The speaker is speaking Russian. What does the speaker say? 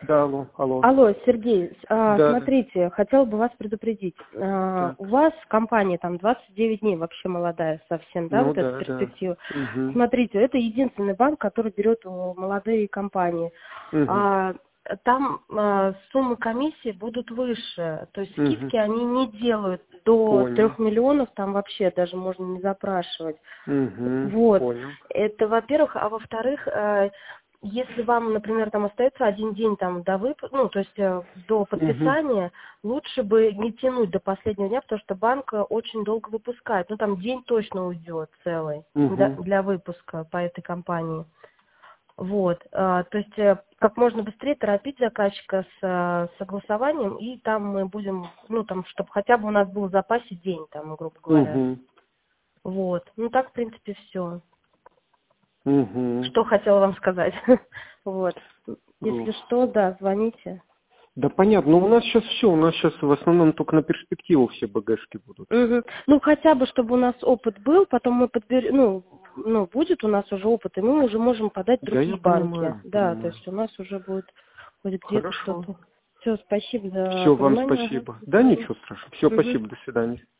Да, алло, алло. Алло, Сергей, Да, смотрите, хотела бы вас предупредить. так. У вас компания там 29 дней, вообще молодая совсем, да, Ну вот эта да, да. перспектива. Угу. Смотрите, это единственный банк, который берет молодые компании. Угу. Там суммы комиссии будут выше, то есть Угу. скидки они не делают до 3 Понял. миллионов, там вообще даже можно не запрашивать. Угу. Вот, Понял. это во-первых, а во-вторых, если вам, например, там остается один день там до ну, то есть до Угу. подписания, лучше бы не тянуть до последнего дня, потому что банк очень долго выпускает. Ну, там день точно уйдет целый Угу. для выпуска по этой компании. Вот, то есть как можно быстрее торопить заказчика с согласованием, и там мы будем, ну, там, чтобы хотя бы у нас был в запасе день, там, грубо говоря. Угу. Вот, ну, так, в принципе, все. Угу. Что хотела вам сказать. Вот. Если что, да, звоните. Да понятно, но у нас сейчас все, у нас сейчас в основном только на перспективу все БГшки будут. Мгм. Ну, хотя бы, чтобы у нас опыт был, потом мы подберем, ну, будет у нас уже опыт, и мы уже можем подать Да, я другие банки. понимаю, Да, то понимаю. есть у нас уже будет хоть где-то Хорошо. что-то. Все, спасибо за Все, вам понимание. Ага, спасибо. до Да, свидания. ничего страшного. Все, Мгм. спасибо, до свидания.